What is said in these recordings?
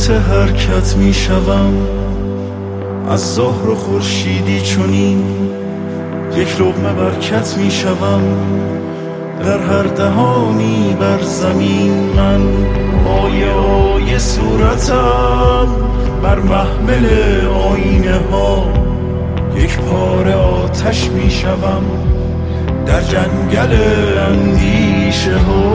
حرکت می شوم از ظهر و خورشیدی چنین، یک لقمه برکت می شوم در هر دهانی بر زمین. من آیه آیه صورتم بر محمل آینه ها، یک پاره آتش می شوم در جنگل اندیشه ها.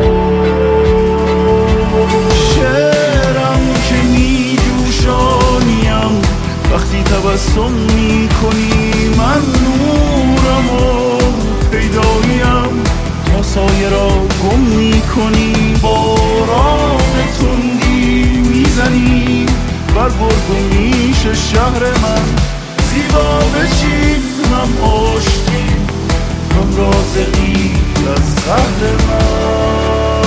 شعرم که می جوشانیم وقتی تبسم می کنی، من نورم و پیداییم تا سایه را گم می کنی. باران تندی می زنی بر برگ و میش شهر من، زیبا بچین هم آشتی هم رازقی از قهر من.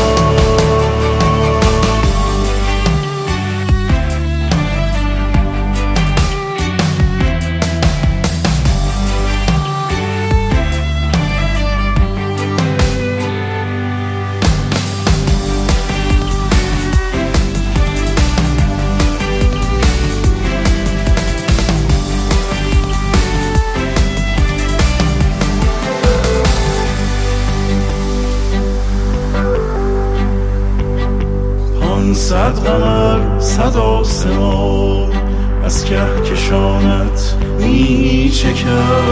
صد قمر صد آسمان از کهکشانت می چکد،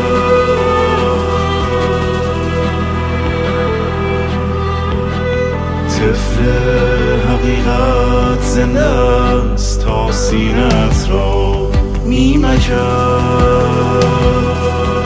طفل حقیقت زنده است تا سینت را می مکد.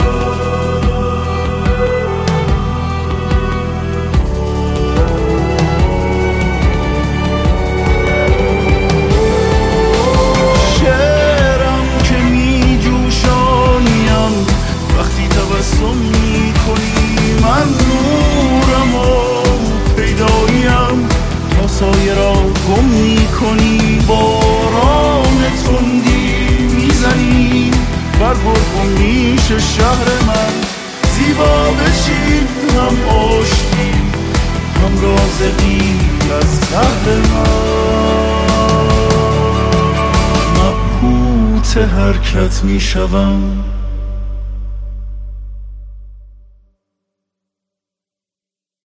من نورم و پیداییم تا سایه را گم می کنی. باران تندی می زنی بر برگ و میش شهر من، زیبا بچین هم آشتی هم رازقی از قهر من. مبهوت حرکت می شوم